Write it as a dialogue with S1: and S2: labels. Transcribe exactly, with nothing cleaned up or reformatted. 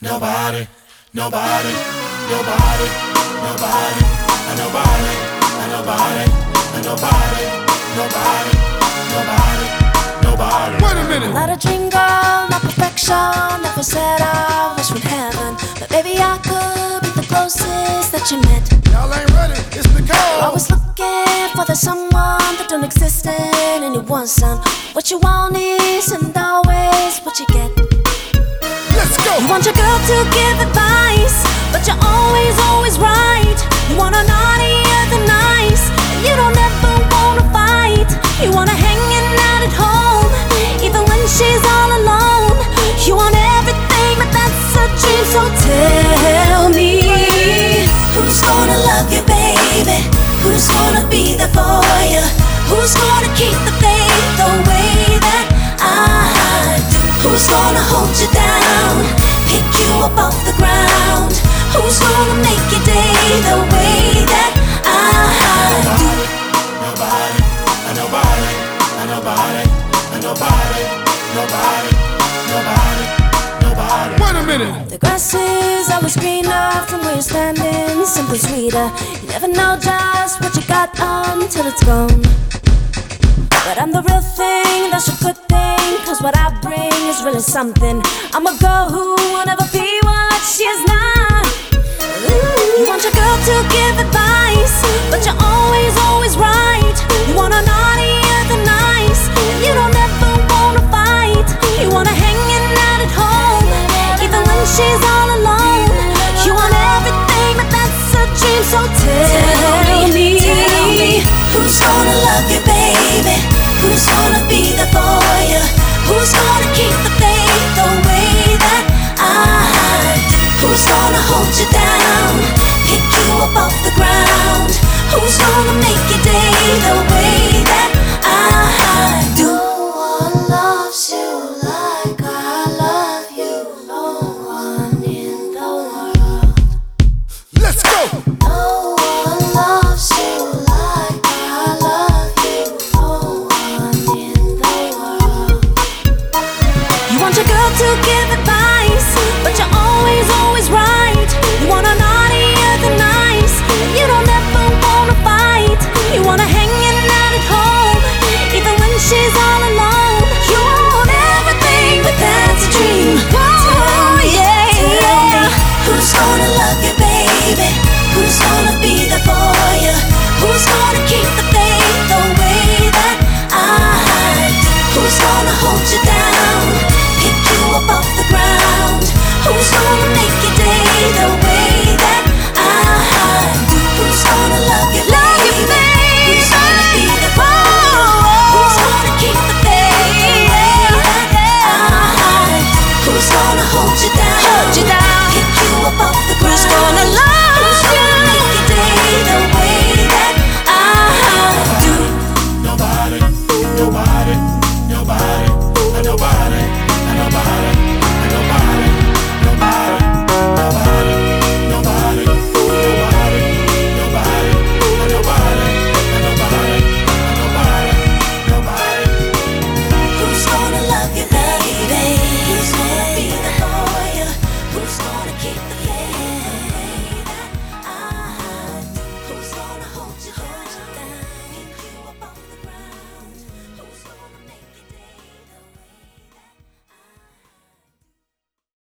S1: nobody, nobody, nobody, nobody, and nobody, and nobody, and nobody, nobody, nobody, nobody.
S2: Wait a minute.
S3: I'm not a dream girl, not perfection. Never said I wish from heaven, but maybe I could be the closest that you met.
S2: Y'all ain't ready. It's the call.
S3: Always looking for the someone that don't exist in anyone's son. What you want is and always what you get.
S2: Let's go.
S3: You want your girl to give advice, but you're always, always right. You want her naughtier than nice, and you don't ever wanna fight. You want her hanging out at home, even when she's all alone. You want everything, but that's a dream. So tell me, who's gonna love you, baby? Who's gonna be there for you? Who's gonna keep the faith the way that I do? Who's gonna hold you down, pick you up off the ground? Who's gonna make your day the way that I do?
S1: Nobody, and nobody, and nobody, and nobody, nobody, nobody, nobody.
S2: Wait a minute.
S3: The grass is always greener from where you're standing, simply sweeter. You never know just what you got until it's gone. But I'm the real thing, that's a good thing, cause what I bring is really something. I'm a girl who will never be what she is not. You want your girl to give advice, but you're always, always right. You want her naughtier than nice, you don't ever wanna fight. You want her hanging out at home, even when she's all alone. You want everything, but that's a dream. So tell me, tell me, who's gonna love you, baby? Who's gonna be there for you? Who's gonna keep the faith the way that I do? Who's gonna hold you down, pick you up off the ground? Who's gonna make your day the way that I do? No one loves you like I love you. No one in the world.
S2: Let's go.
S3: No one loves you like I love you. No one in the world. You want your girl to give advice, but you're always, always right. You want her naughtier than nice, you don't ever wanna fight. You want her hanging out at home, even when she's all alone. You want everything, but that's a dream. Oh yeah, yeah. Who's gonna love you, baby? Who's gonna be there for you? Who's gonna keep the faith the way that I do? Who's gonna hold you down, pick you up off the ground? Who's gonna make your day the way that I do? Who's gonna love you, baby? Who's gonna be there for you? Who's gonna keep the faith the way that I do? Who's gonna hold you down?